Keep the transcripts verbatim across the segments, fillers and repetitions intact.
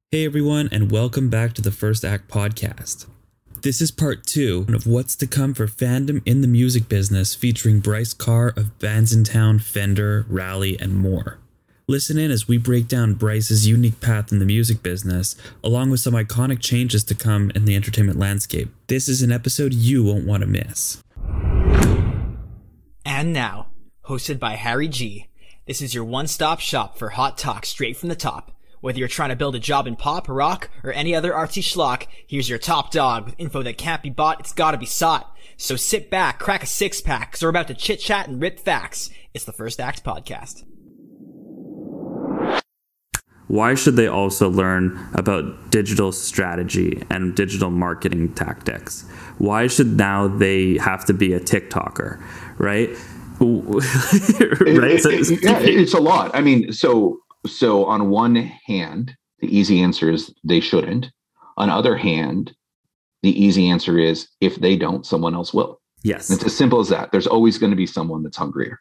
Hey everyone, and welcome back to the First Act Podcast. This is part two of what's to come for fandom in the music business, featuring Bryce Carr of Bandsintown, Fender, Rally, and more. Listen in as we break down Bryce's unique path in the music business, along with some iconic changes to come in the entertainment landscape. This is an episode you won't want to miss. And now, hosted by Harry G, this is your one-stop shop for hot talk straight from the top. Whether you're trying to build a job in pop, rock, or any other artsy schlock, here's your top dog with info that can't be bought, it's gotta be sought. So sit back, crack a six-pack, cause we're about to chit-chat and rip facts. It's the First Act Podcast. Why should they also learn about digital strategy and digital marketing tactics? Why should now they have to be a TikToker, right? right? It, it, it, yeah, it's a lot. I mean, so... So on one hand, the easy answer is they shouldn't. On the other hand, the easy answer is if they don't, someone else will. Yes. And it's as simple as that. There's always going to be someone that's hungrier.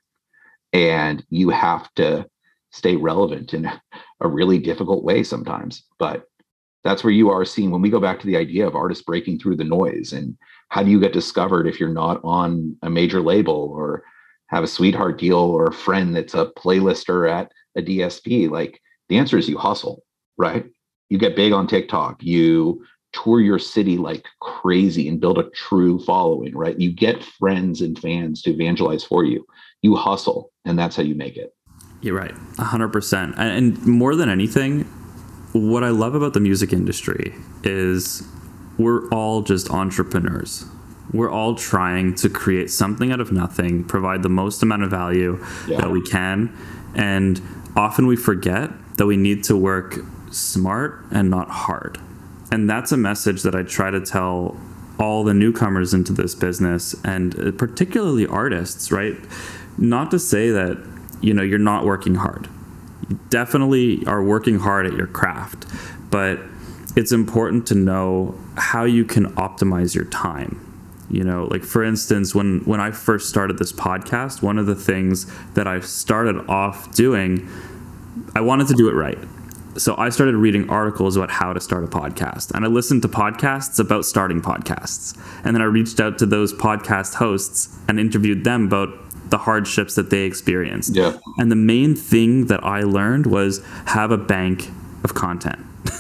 And you have to stay relevant in a really difficult way sometimes. But that's where you are seeing, when we go back to the idea of artists breaking through the noise, and how do you get discovered if you're not on a major label or have a sweetheart deal or a friend that's a playlister at a D S P? Like, the answer is you hustle, right? You get big on TikTok, you tour your city like crazy and build a true following, right? You get friends and fans to evangelize for you. You hustle, and that's how you make it. You're right, one hundred percent. And more than anything, what I love about the music industry is we're all just entrepreneurs. We're all trying to create something out of nothing, provide the most amount of value yeah. that we can. And often we forget that we need to work smart and not hard. And that's a message that I try to tell all the newcomers into this business, and particularly artists, right? Not to say that, you know, you're not working hard. You definitely are working hard at your craft, but it's important to know how you can optimize your time. You know, like for instance, when, when I first started this podcast, one of the things that I started off doing, I wanted to do it right. So I started reading articles about how to start a podcast, and I listened to podcasts about starting podcasts. And then I reached out to those podcast hosts and interviewed them about the hardships that they experienced. Yeah. And the main thing that I learned was have a bank of content.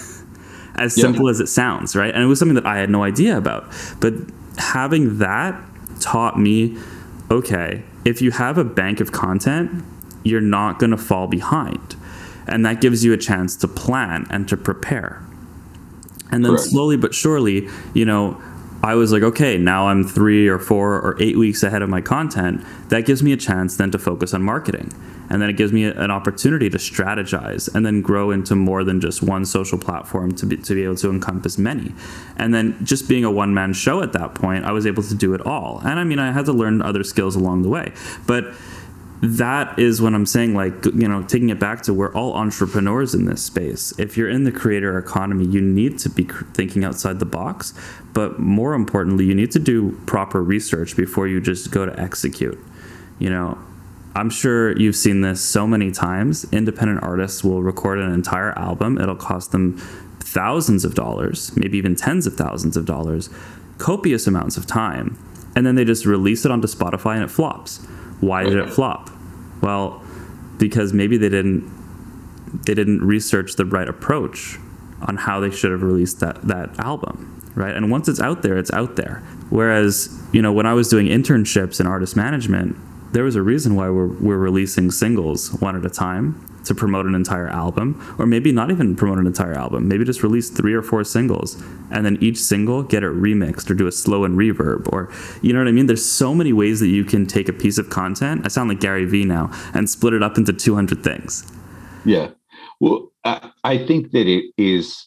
As yeah. simple as it sounds, right? And it was something that I had no idea about. But having that taught me, okay, if you have a bank of content, you're not going to fall behind. And that gives you a chance to plan and to prepare. And then Correct. Slowly but surely, you know, I was like, okay, now I'm three or four or eight weeks ahead of my content. That gives me a chance then to focus on marketing. And then it gives me an opportunity to strategize and then grow into more than just one social platform to be, to be able to encompass many. And then just being a one-man show at that point, I was able to do it all. And I mean, I had to learn other skills along the way. But that is when I'm saying, like, you know, taking it back to we're all entrepreneurs in this space. If you're in the creator economy, you need to be thinking outside the box. But more importantly, you need to do proper research before you just go to execute. You know, I'm sure you've seen this so many times. Independent artists will record an entire album. It'll cost them thousands of dollars, maybe even tens of thousands of dollars, copious amounts of time. And then they just release it onto Spotify and it flops. Why did it flop? Well, because maybe they didn't they didn't research the right approach on how they should have released that, that album, right? And once it's out there, it's out there. Whereas, you know, when I was doing internships in artist management, there was a reason why we're, we're releasing singles one at a time to promote an entire album, or maybe not even promote an entire album, maybe just release three or four singles, and then each single get it remixed or do a slow and reverb, or, you know what I mean? There's so many ways that you can take a piece of content, I sound like Gary Vee now, and split it up into two hundred things. Yeah. Well, I, I think that it is,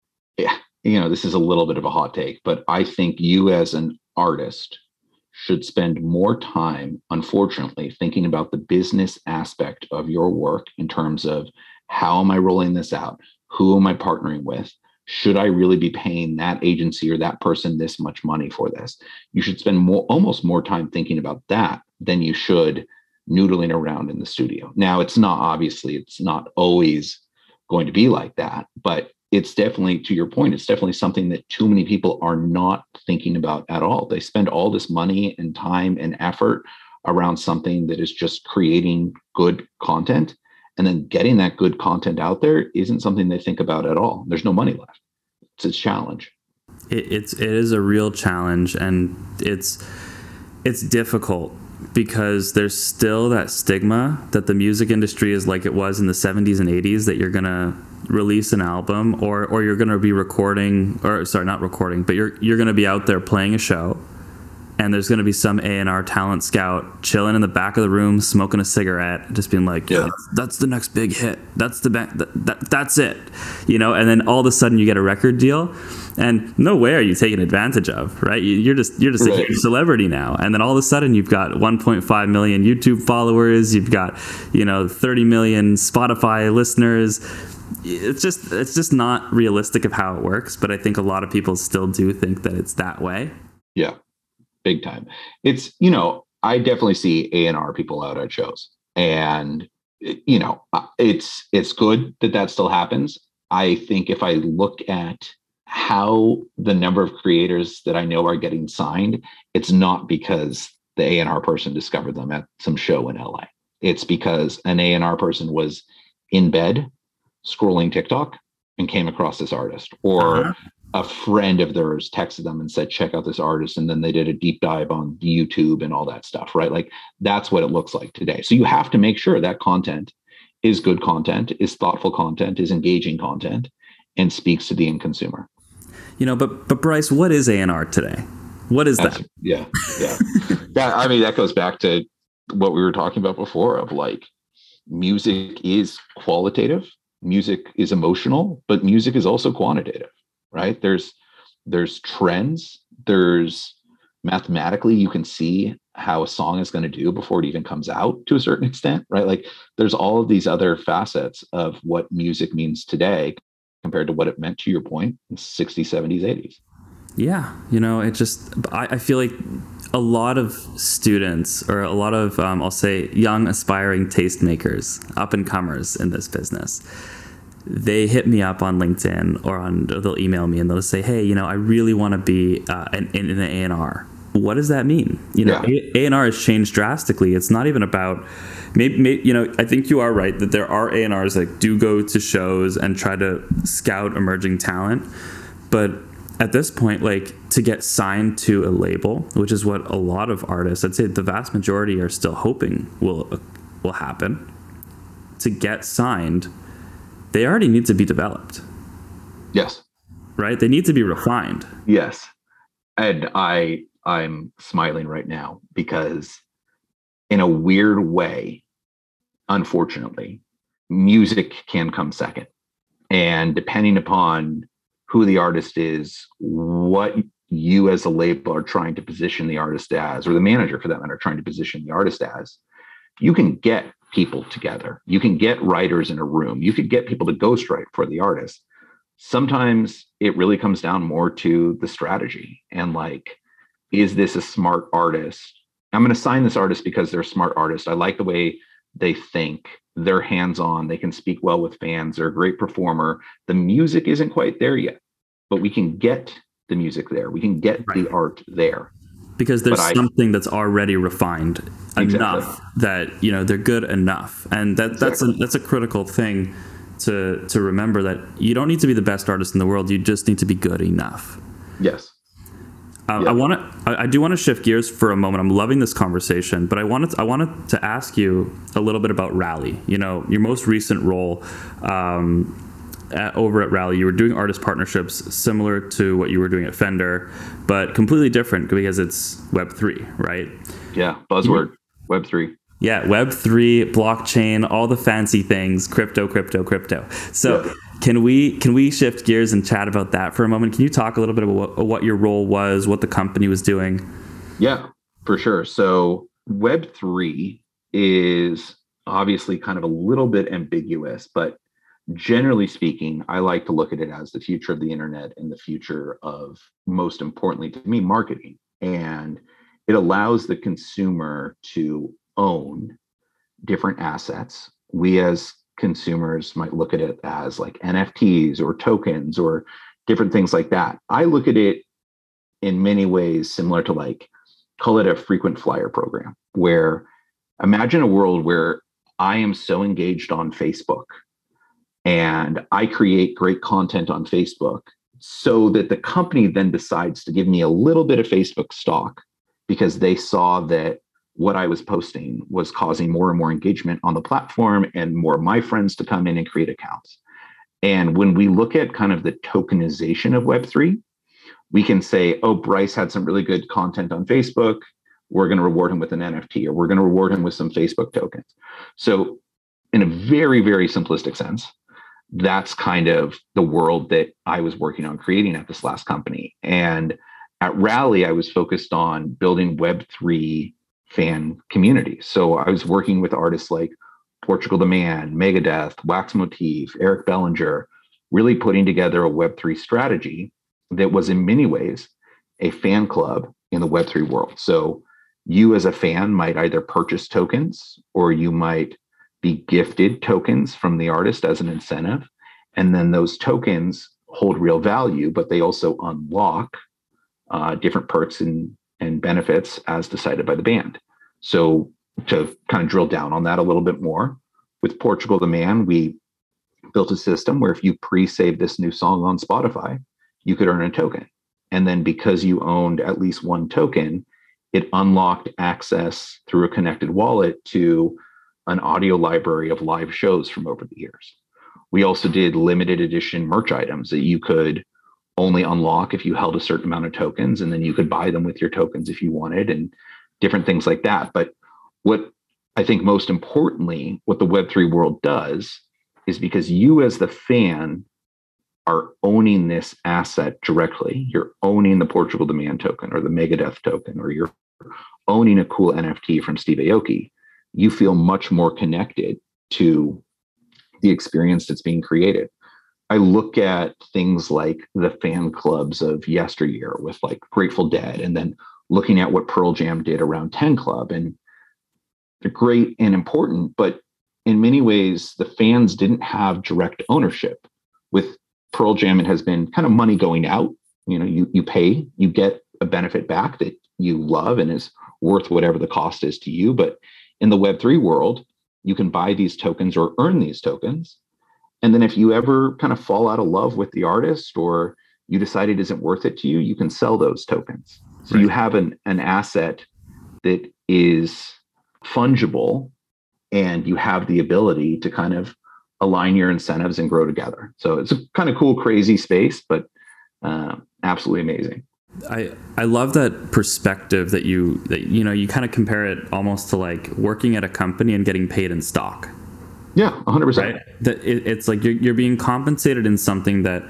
you know, this is a little bit of a hot take, but I think you as an artist should spend more time, unfortunately, thinking about the business aspect of your work in terms of how am I rolling this out? Who am I partnering with? Should I really be paying that agency or that person this much money for this? You should spend more, almost more time thinking about that than you should noodling around in the studio. Now, it's not, obviously, it's not always going to be like that, but it's definitely, to your point, it's definitely something that too many people are not thinking about at all. They spend all this money and time and effort around something that is just creating good content. And then getting that good content out there isn't something they think about at all. There's no money left. It's a challenge. It, it's it is a real challenge, and it's it's difficult because there's still that stigma that the music industry is like it was in the seventies and eighties, that you're gonna release an album or or you're gonna be recording, or sorry, not recording, but you're you're gonna be out there playing a show, and there's gonna be some A and R talent scout chilling in the back of the room, smoking a cigarette, just being like, yeah, that's, that's the next big hit. That's the ba- that, that that's it, you know. And then all of a sudden you get a record deal, and no way are you taken advantage of, right? You, you're just you're just right. a huge celebrity now, and then all of a sudden you've got one point five million YouTube followers, you've got, you know, thirty million Spotify listeners. It's just it's just not realistic of how it works, but I think a lot of people still do think that it's that way. Yeah. Big time. It's, you know, I definitely see A and R people out at shows, and, you know, it's, it's good that that still happens. I think if I look at how the number of creators that I know are getting signed, it's not because the A and R person discovered them at some show in L A. It's because an A and R person was in bed scrolling TikTok and came across this artist, or uh-huh. a friend of theirs texted them and said, check out this artist. And then they did a deep dive on YouTube and all that stuff, right? Like, that's what it looks like today. So you have to make sure that content is good content, is thoughtful content, is engaging content, and speaks to the end consumer. You know, but, but Bryce, what is A and R today? What is That's, that? Yeah. Yeah. that, I mean, that goes back to what we were talking about before of like, music is qualitative, music is emotional, but music is also quantitative. Right? There's there's trends. There's mathematically, you can see how a song is going to do before it even comes out to a certain extent, right? Like, there's all of these other facets of what music means today compared to what it meant, to your point, in sixties, seventies, eighties. Yeah. You know, it just, I, I feel like a lot of students, or a lot of, um, I'll say, young aspiring tastemakers, up and comers in this business, they hit me up on LinkedIn, or on, they'll email me and they'll say, hey, you know, I really want to be uh, in, in an A and R. What does that mean? You know, yeah. A and R has changed drastically. It's not even about, maybe, maybe, you know, I think you are right that there are A and Rs that do go to shows and try to scout emerging talent. But at this point, like, to get signed to a label, which is what a lot of artists, I'd say the vast majority are still hoping will will happen, to get signed, they already need to be developed. Yes. Right? They need to be refined. Yes. And I, I'm smiling right now because, in a weird way, unfortunately, music can come second. And depending upon who the artist is, what you as a label are trying to position the artist as, or the manager for that matter, trying to position the artist as, you can get people together. You can get writers in a room. You could get people to ghostwrite for the artist. Sometimes it really comes down more to the strategy and like, is this a smart artist? I'm going to sign this artist because they're a smart artist. I like the way they think. They're hands-on. They can speak well with fans. They're a great performer. The music isn't quite there yet, but we can get the music there. We can get right. the art there. Because there's I, something that's already refined exactly. enough that, you know, they're good enough. And that exactly. that's a, that's a critical thing to to remember, that you don't need to be the best artist in the world. You just need to be good enough. Yes. Um, yeah. I want to. I, I do want to shift gears for a moment. I'm loving this conversation, but I wanted. To, I wanted to ask you a little bit about Rally. You know, your most recent role um, at, over at Rally, you were doing artist partnerships similar to what you were doing at Fender, but completely different because it's Web three, right? Yeah, buzzword, Web three. Yeah, Web three, blockchain, all the fancy things, crypto, crypto, crypto. So. Yeah. Can we can we shift gears and chat about that for a moment? Can you talk a little bit about what, what your role was, what the company was doing? Yeah, for sure. So Web three is obviously kind of a little bit ambiguous, but generally speaking, I like to look at it as the future of the internet and the future of, most importantly to me, marketing. And it allows the consumer to own different assets. We as consumers might look at it as like N F Ts or tokens or different things like that. I look at it in many ways similar to, like, call it a frequent flyer program, where imagine a world where I am so engaged on Facebook and I create great content on Facebook so that the company then decides to give me a little bit of Facebook stock because they saw that what I was posting was causing more and more engagement on the platform and more of my friends to come in and create accounts. And when we look at kind of the tokenization of Web three, we can say, oh, Bryce had some really good content on Facebook. We're going to reward him with an N F T, or we're going to reward him with some Facebook tokens. So in a very, very simplistic sense, that's kind of the world that I was working on creating at this last company. And at Rally, I was focused on building Web three fan communities. So I was working with artists like Portugal the Man, Megadeth, Wax Motif, Eric Bellinger, really putting together a Web three strategy that was in many ways a fan club in the Web three world. So you as a fan might either purchase tokens or you might be gifted tokens from the artist as an incentive. And then those tokens hold real value, but they also unlock uh, different perks and, and benefits as decided by the band. So to kind of drill down on that a little bit more, with Portugal the Man, we built a system where if you pre-save this new song on Spotify, you could earn a token. And then because you owned at least one token, it unlocked access through a connected wallet to an audio library of live shows from over the years. We also did limited edition merch items that you could only unlock if you held a certain amount of tokens, and then you could buy them with your tokens if you wanted, and different things like that. But what I think most importantly, what the Web three world does is, because you as the fan are owning this asset directly, you're owning the Portugal the Man token or the Megadeth token, or you're owning a cool N F T from Steve Aoki, you feel much more connected to the experience that's being created. I look at things like the fan clubs of yesteryear with like Grateful Dead, and then looking at what Pearl Jam did around ten Club, and they're great and important, but in many ways, the fans didn't have direct ownership. With Pearl Jam, it has been kind of money going out. You know, you you pay, you get a benefit back that you love and is worth whatever the cost is to you. But in the Web three world, you can buy these tokens or earn these tokens. And then if you ever kind of fall out of love with the artist, or you decide it isn't worth it to you, you can sell those tokens. So right. You have an, an asset that is fungible, and you have the ability to kind of align your incentives and grow together. So it's a kind of cool, crazy space, but uh, absolutely amazing. I, I love that perspective that you, that, you know, you kind of compare it almost to like working at a company and getting paid in stock. Yeah, one hundred percent. Right? That it, it's like you're, you're being compensated in something that,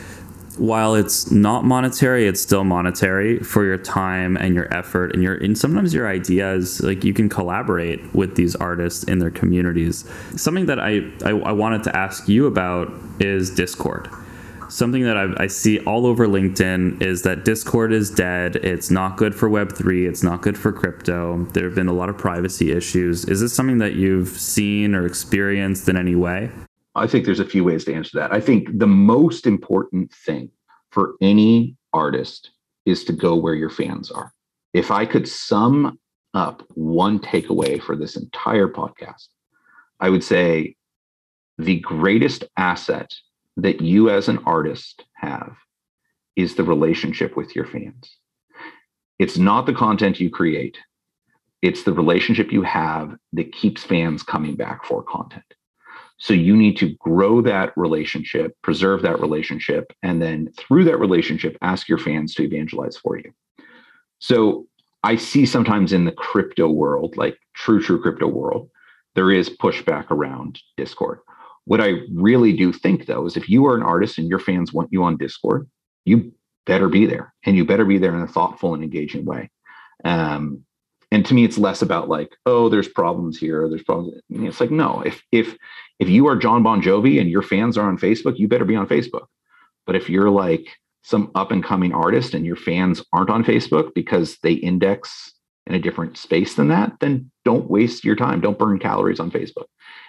while it's not monetary, it's still monetary for your time and your effort and your, and sometimes your ideas. Like, you can collaborate with these artists in their communities. Something that I, I, I wanted to ask you about is Discord. Something that I, I see all over LinkedIn is that Discord is dead. It's not good for Web three. It's not good for crypto. There have been a lot of privacy issues. Is this something that you've seen or experienced in any way? I think there's a few ways to answer that. I think the most important thing for any artist is to go where your fans are. If I could sum up one takeaway for this entire podcast, I would say the greatest asset that you as an artist have is the relationship with your fans. It's not the content you create. It's the relationship you have that keeps fans coming back for content. So you need to grow that relationship, preserve that relationship, and then through that relationship, ask your fans to evangelize for you. So I see sometimes in the crypto world, like true, true crypto world, there is pushback around Discord. What I really do think, though, is if you are an artist and your fans want you on Discord, you better be there, and you better be there in a thoughtful and engaging way. Um, and to me, it's less about like, oh, there's problems here, there's problems. I mean, it's like, no, if if if you are John Bon Jovi and your fans are on Facebook, you better be on Facebook. But if you're like some up and coming artist and your fans aren't on Facebook because they index in a different space than that, then don't waste your time. Don't burn calories on Facebook.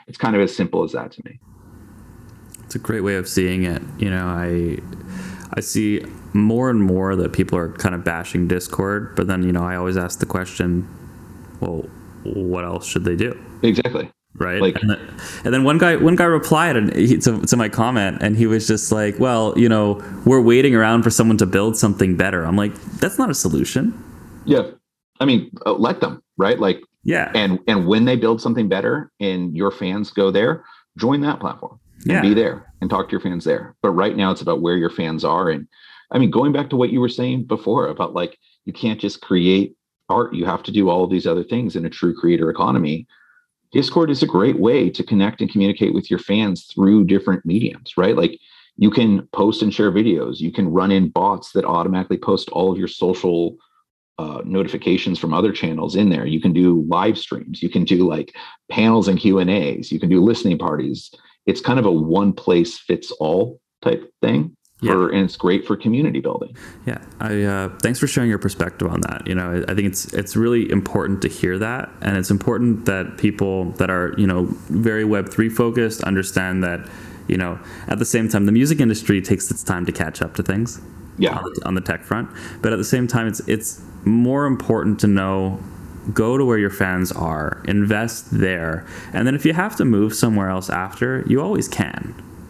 It's kind of as simple as that to me. It's a great way of seeing it. You know, I I see more and more that people are kind of bashing Discord, but then, you know, I always ask the question, well, what else should they do? Exactly. Right. Like, and, then, and then one guy one guy replied and he, to, to my comment, and he was just like, well, you know, we're waiting around for someone to build something better. I'm like, that's not a solution. Yeah. I mean, uh, let them, right? Like, yeah. And and when they build something better and your fans go there, join that platform and yeah. be there and talk to your fans there. But right now it's about where your fans are. And I mean, going back to what you were saying before about, like, you can't just create art. You have to do all of these other things in a true creator economy. Discord is a great way to connect and communicate with your fans through different mediums, right? Like, you can post and share videos. You can run in bots that automatically post all of your social uh, notifications from other channels in there. You can do live streams. You can do like panels and Q and A's. You can do listening parties. It's kind of a one place fits all type thing. Yeah. For, and it's great for community building. Yeah, I uh, thanks for sharing your perspective on that. You know, I think it's it's really important to hear that, and it's important that people that are, you know, very Web three focused understand that, you know, at the same time, the music industry takes its time to catch up to things. Yeah. On the, on the tech front, but at the same time, it's it's more important to know, go to where your fans are, invest there, and then if you have to move somewhere else after, you always can.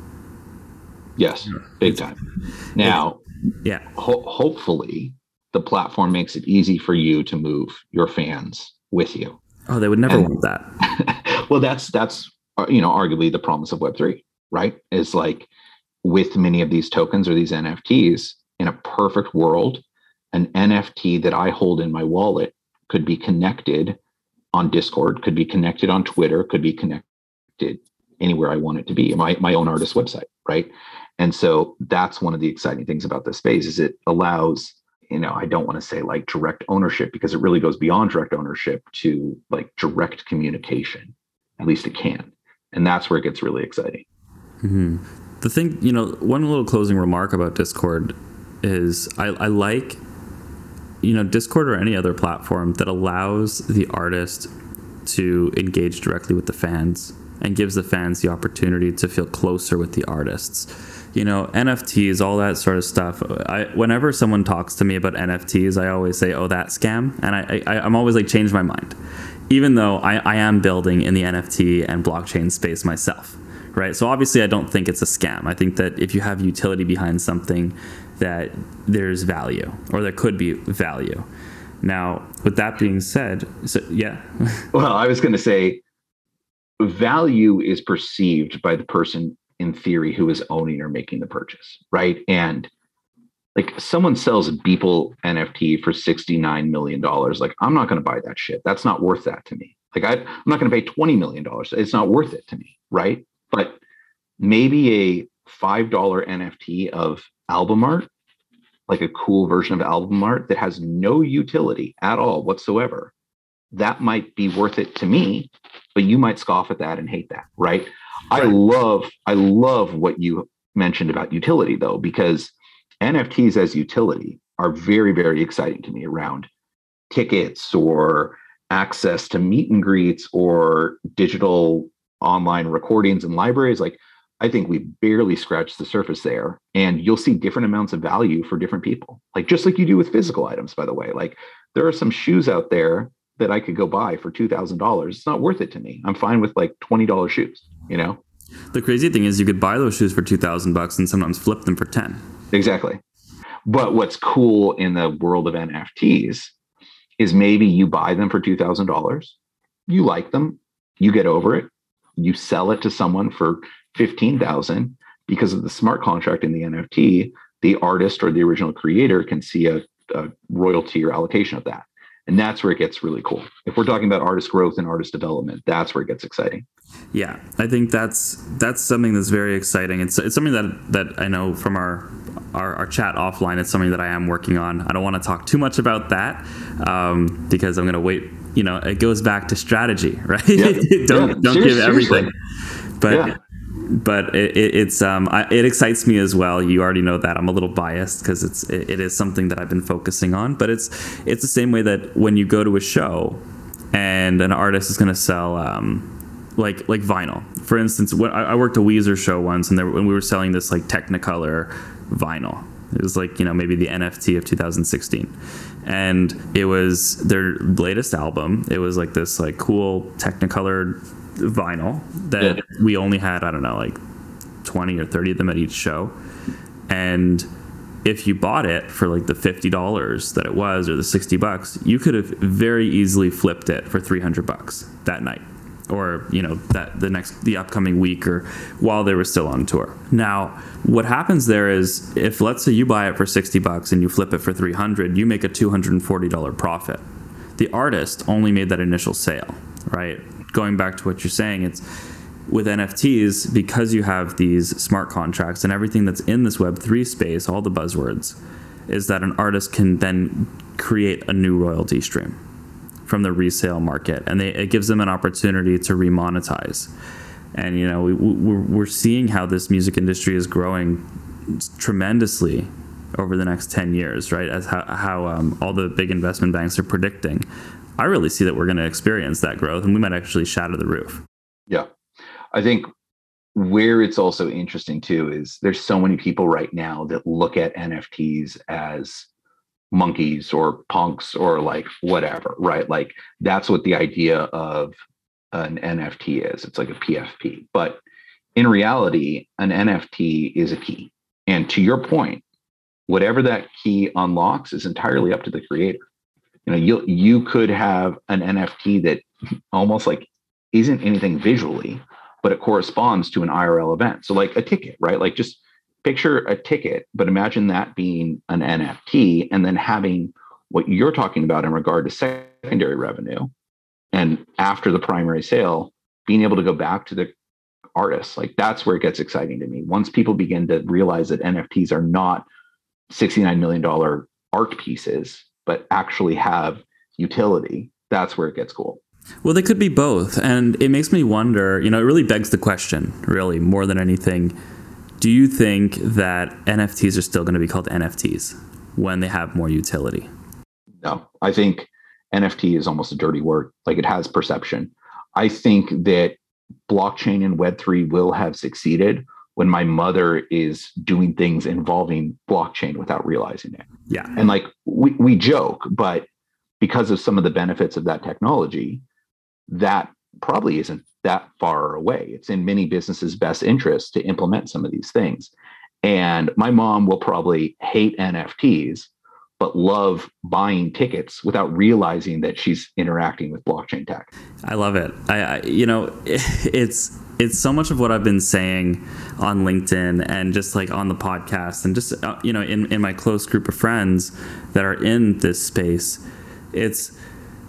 Yes, big time. Now, yeah. Ho- hopefully, the platform makes it easy for you to move your fans with you. Oh, they would never and, want that. Well, that's that's uh, you know, arguably the promise of Web three, right? Is like, with many of these tokens or these N F Ts, in a perfect world, an N F T that I hold in my wallet could be connected on Discord, could be connected on Twitter, could be connected anywhere I want it to be, my my own artist website, right? And so that's one of the exciting things about this space, is it allows, you know, I don't want to say like direct ownership, because it really goes beyond direct ownership to like direct communication. At least it can. And that's where it gets really exciting. Mm-hmm. The thing, you know, one little closing remark about Discord is I, I like, you know, Discord or any other platform that allows the artist to engage directly with the fans and gives the fans the opportunity to feel closer with the artists. You know, N F Ts, all that sort of stuff. I, whenever someone talks to me about N F Ts, I always say, oh, that scam. And I, I, I'm always like, change my mind. Even though I, I am building in the N F T and blockchain space myself, right? So obviously I don't think it's a scam. I think that if you have utility behind something, that there's value, or there could be value. Now, with that being said, so yeah. Well, I was going to say, value is perceived by the person in theory who is owning or making the purchase, right? And like, someone sells a Beeple N F T for sixty-nine million dollars. Like, I'm not going to buy that shit. That's not worth that to me. Like, I, I'm not going to pay twenty million dollars. It's not worth it to me, right? But maybe a five dollars N F T of album art, like a cool version of album art that has no utility at all whatsoever, that might be worth it to me, but you might scoff at that and hate that, right? right? I love, I love what you mentioned about utility, though, because N F Ts as utility are very, very exciting to me, around tickets or access to meet and greets or digital online recordings and libraries. Like, I think we barely scratched the surface there, and you'll see different amounts of value for different people. Like, just like you do with physical items, by the way. Like, there are some shoes out there that I could go buy for two thousand dollars. It's not worth it to me. I'm fine with like twenty dollars shoes, you know? The crazy thing is, you could buy those shoes for two thousand bucks and sometimes flip them for ten. Exactly. But what's cool in the world of N F Ts is maybe you buy them for two thousand dollars, you like them, you get over it, you sell it to someone for fifteen thousand dollars. Because of the smart contract in the N F T, the artist or the original creator can see a, a royalty or allocation of that. And that's where it gets really cool. If we're talking about artist growth and artist development, that's where it gets exciting. Yeah, I think that's that's something that's very exciting. It's it's something that that I know from our our, our chat offline. It's something that I am working on. I don't want to talk too much about that um, because I'm going to wait. You know, it goes back to strategy, right? Yeah. don't yeah. don't Seriously. give everything. But yeah. but it, it, it's um I, it excites me as well. You already know that I'm a little biased because it's it, it is something that I've been focusing on. But it's it's the same way that when you go to a show and an artist is going to sell um like like vinyl. For instance, when I, I worked a Weezer show once, and there, when we were selling this like Technicolor vinyl, it was like, you know, maybe the N F T of two thousand sixteen, and it was their latest album. It was like this like cool Technicolor vinyl that yeah. we only had, I don't know, like twenty or thirty of them at each show, and if you bought it for like the fifty dollars that it was, or the sixty bucks, you could have very easily flipped it for three hundred bucks that night, or, you know, that the next, the upcoming week, or while they were still on tour. Now, what happens there is, if let's say you buy it for sixty bucks and you flip it for three hundred, you make a two hundred forty dollars profit. The artist only made that initial sale, right? Going back to what you're saying, it's with N F Ts, because you have these smart contracts and everything that's in this Web three space, all the buzzwords, is that an artist can then create a new royalty stream from the resale market, and they, it gives them an opportunity to remonetize. And, you know, we, we're, we're seeing how this music industry is growing tremendously over the next ten years, right? As how, how um, all the big investment banks are predicting. I really see that we're going to experience that growth, and we might actually shatter the roof. Yeah. I think where it's also interesting too is there's so many people right now that look at N F Ts as monkeys or punks or like whatever, right? Like that's what the idea of an N F T is. It's like a P F P. But in reality, an N F T is a key. And to your point, whatever that key unlocks is entirely up to the creator. You know, you you could have an N F T that almost like isn't anything visually, but it corresponds to an I R L event. So like a ticket, right? Like just picture a ticket, but imagine that being an N F T and then having what you're talking about in regard to secondary revenue. And after the primary sale, being able to go back to the artist. Like that's where it gets exciting to me. Once people begin to realize that N F Ts are not sixty-nine million dollars art pieces, but actually have utility, that's where it gets cool. Well, they could be both. And it makes me wonder, you know, it really begs the question, really, more than anything. Do you think that N F Ts are still going to be called N F Ts when they have more utility? No, I think N F T is almost a dirty word. Like it has perception. I think that blockchain and Web three will have succeeded when my mother is doing things involving blockchain without realizing it. Yeah. And like we, we joke, but because of some of the benefits of that technology, that probably isn't that far away. It's in many businesses' best interest to implement some of these things. And my mom will probably hate N F Ts, but love buying tickets without realizing that she's interacting with blockchain tech. I love it. I, I you know, it's it's so much of what I've been saying on LinkedIn and just like on the podcast and just, uh, you know, in, in my close group of friends that are in this space. It's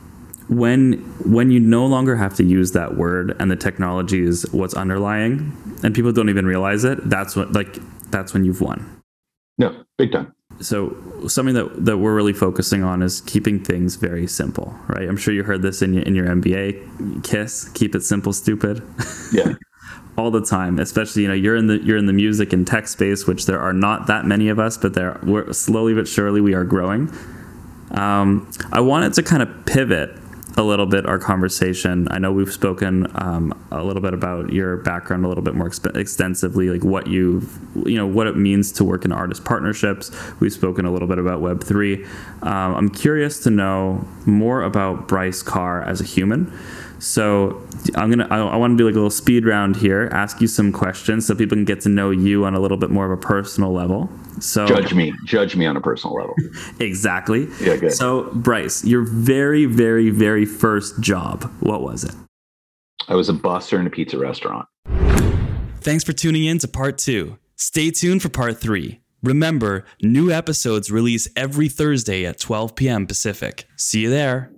when when you no longer have to use that word and the technology is what's underlying and people don't even realize it, that's what like that's when you've won. No, big time. So something that, that we're really focusing on is keeping things very simple, right? I'm sure you heard this in your in your M B A, KISS, keep it simple, stupid. Yeah. All the time, especially, you know, you're in the you're in the music and tech space, which there are not that many of us, but there we're slowly but surely we are growing. Um, I wanted to kind of pivot a little bit our conversation. I know we've spoken um, a little bit about your background a little bit more exp- extensively, like what you you know what it means to work in artist partnerships. We've spoken a little bit about Web three. Um, I'm curious to know more about Bryce Carr as a human. So I'm gonna I, I want to do like a little speed round here, ask you some questions so people can get to know you on a little bit more of a personal level. So judge me, judge me on a personal level. Exactly. Yeah, good. So Bryce, your very, very, very first job, what was it? I was a busser in a pizza restaurant. Thanks for tuning in to part two. Stay tuned for part three. Remember, new episodes release every Thursday at twelve p.m. Pacific. See you there.